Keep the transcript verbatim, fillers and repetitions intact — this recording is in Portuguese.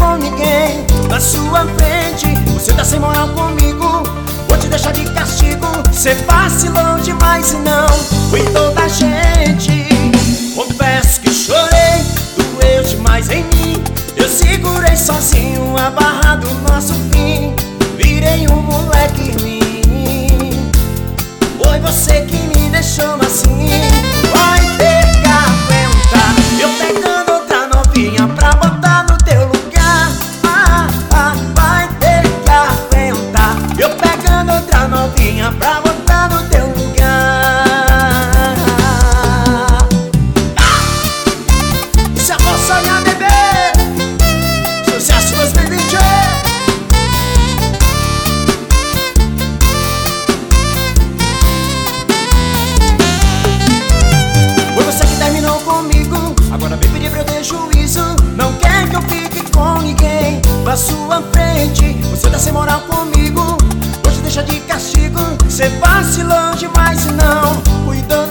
com ninguém. Na sua frente, você tá sem moral comigo. Vou te deixar de castigo. Cê vacilou demais e não cuidou da gente. Confesso que chorei, doeu demais em mim. Eu segurei sozinho a barra do nosso fim. Virei um moleque ruim. Foi você que me deixou assim. Vai ter que aguentar eu pegando outra novinha pra botar no teu lugar. Ah, ah, vai ter que aguentar eu pegando outra novinha pra botar no teu lugar. Ah! Se eu vou sonhar, bebê, sucesso dois mil e vinte. Foi você que terminou comigo, agora vem pedir pra eu ter juízo. Não quer que eu fique com ninguém. Na sua frente, você tá sem moral comigo. Vou te deixar de castigo. Cê vacilou demais e não cuidou